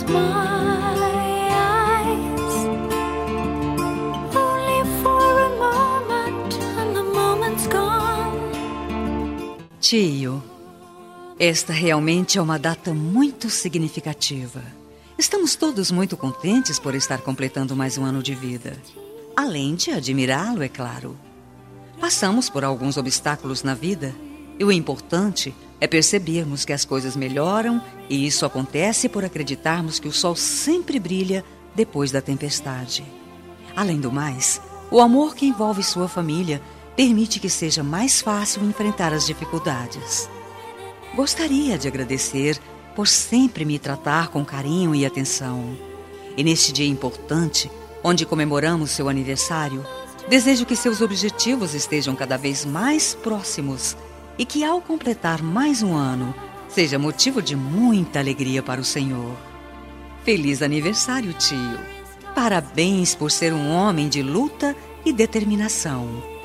my eyes, only for a moment, and the moment's gone. Tio, esta realmente é uma data muito significativa. Estamos todos muito contentes por estar completando mais um ano de vida. Além de admirá-lo, é claro. Passamos por alguns obstáculos na vida e o importante é percebermos que as coisas melhoram, e isso acontece por acreditarmos que o sol sempre brilha depois da tempestade. Além do mais, o amor que envolve sua família permite que seja mais fácil enfrentar as dificuldades. Gostaria de agradecer por sempre me tratar com carinho e atenção. E neste dia importante, onde comemoramos seu aniversário, desejo que seus objetivos estejam cada vez mais próximos e que, ao completar mais um ano, seja motivo de muita alegria para o Senhor. Feliz aniversário, tio! Parabéns por ser um homem de luta e determinação.